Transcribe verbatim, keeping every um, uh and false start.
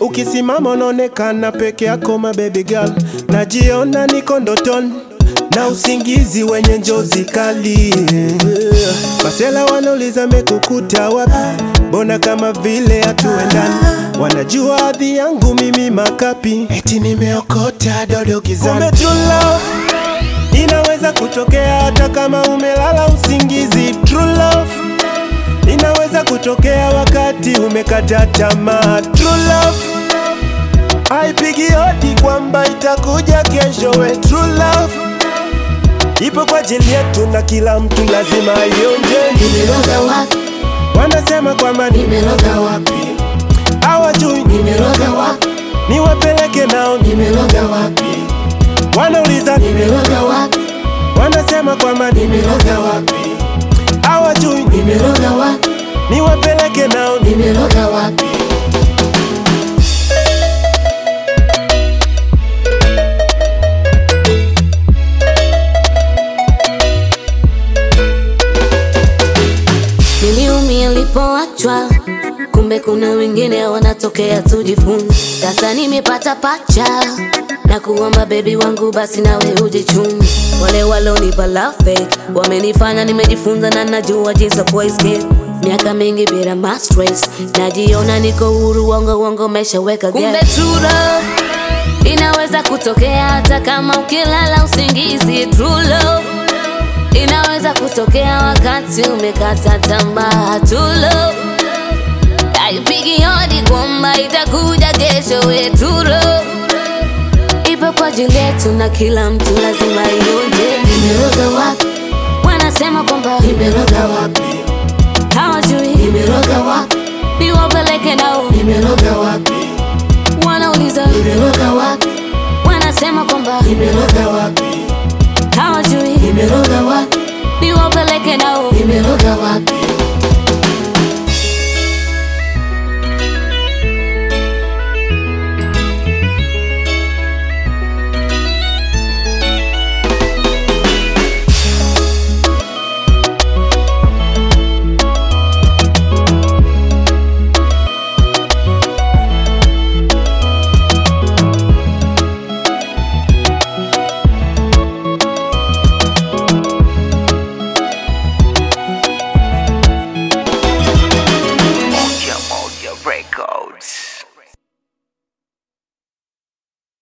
Ukisimama unaonekana peke yako my baby girl. Najiona niko ndotoni na usingizi wenye njozi kali. Masela wanauliza mekukuta wapi, mbona kama vile hatuendani. Wanajua hadhi yangu mimi makapi, eti nimeokota dodo gizani. Kumbe true love inaweza kutokea hata kama umelala usingizi. True love inaweza kutokea wakati umekata tamaa. True love haipigi hodi kwamba itakuja kesho. We true love ipo kwa ajili yetu na kila mtu lazima ionje. Nimeroga wapi? Wanasema kwamba Nimeroga wapi? hawajui Nimeroga wapi? niwapeleke nao. Nimeroga wapi? Wanauliza Nimeroga wapi? wanasema kwamba Nimeroga wapi? hawajui Nimeroga wapi? niwapeleke nao. Nimeroga wapi? Niliumia nilipoachwa, kumbe kuna wengine wanatokea tujifunze. Sasa nimepata pacha na kuomba baby wangu basi nawe ujichunge. Wale walonipa love fake wamenifanya nimejifunza na najua jinsi ya escape. Miaka mingi bila ma stress, najiona niko huru, wongo wongo meshaweka gap. Kumbe true love inaweza kutokea hata kama ukilala usingizi. True love inaweza kutokea wakati umekata tamaa. True love haipigi hodi kwamba itakuja kesho. We true love ipo kwa ajili yetu na kila mtu lazima ionje. Nimeroga wapi? Wanasema kwamba nimeroga wapi? Hawajui nimeroga wapi? Niwapeleke nao. Nimeroga wapi? Wanauliza nimeroga wapi? Wanasema kwamba nimeroga wapi? Hawajui nimeroga wapi? Niwapeleke nao. Nimeroga wapi?